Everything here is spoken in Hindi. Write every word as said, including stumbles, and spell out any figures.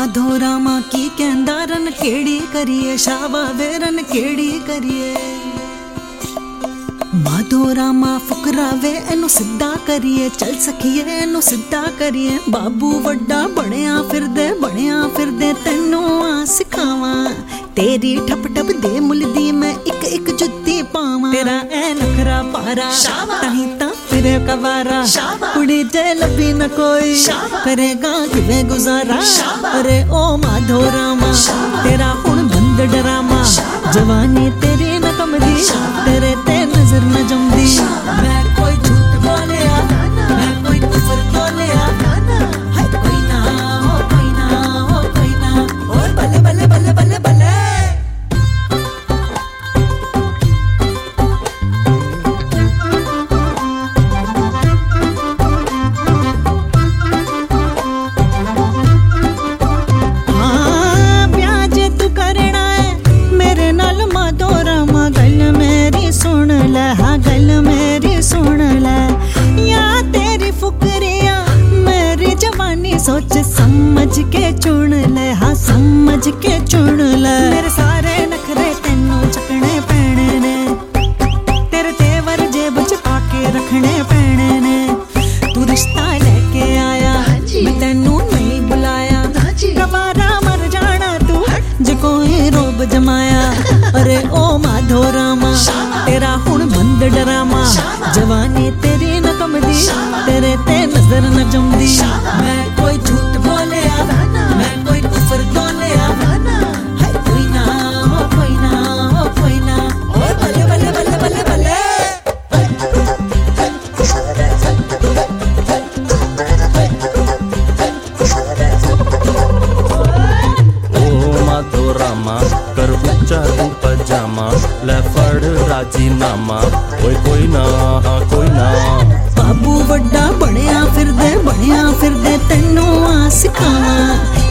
माधो रामा की कहंदा रन केड़ी करिए, शावा वे रन केड़ी करिए। माधो रामा फुकरावे एनु सिद्धा करिए, चल सखिए एनु सिद्धा करिए। बाबू वड्डा बणिया फिरदे बणिया फिरदे, तेनू आ सिखावा। तेरी ठप ठप दे मुलदी मैं एक एक जुत्ती पावा। तेरा ए नखरा पारा ताही ता फिरे कवारा, कुड़ी जे लभी न कोई करेगा किवे गुजारा। अरे ओ माधो रामा तेरा हुण बंद डरामा, जवानी तेरी न कमदी तेरे ते नजर न जमदी। मैं कोई झूठ बोलिया मैं कोई कुफर बोलिया, है कोई ना हो कोई ना हो कोई ना। और बल्ले बल्ले बल्ले बल्ले बल्ले गल मेरी सुन ले। या तेरी फुकरिया मेरी जवानी सोच समझ के चुन ले, हाँ समझ के चुन ले। मेरे सारे नखरे तेनू चकने पैने ने, तेरे तेवर जेब च पाके रखने पैने ने। तू रिश्ता लेके आया मैं तेनू नहीं बुलाया, कवारा मर जाना तू जे कोई रोब जमाया। अरे ओ माधो रामा तेरा हुण बंद डरामा, जवानी तेरी न कमदी तेरे ते नजर न जमदी। मैं कोई झूठ बोलिया मैं कोई कुफर बोलिया, है कोई ना हो कोई ना हो कोई ना। और बल्ले बल्ले बल्ले बल्ले बल्ले ओ माधो रामा कर ऊंचा तू पजामा, ले फड़ राजीनामा। ओए कोई ना कोई ना। बाबू वड्डा बणिया फिरदे बणिया फिरदे, तेनू आ सिखावा।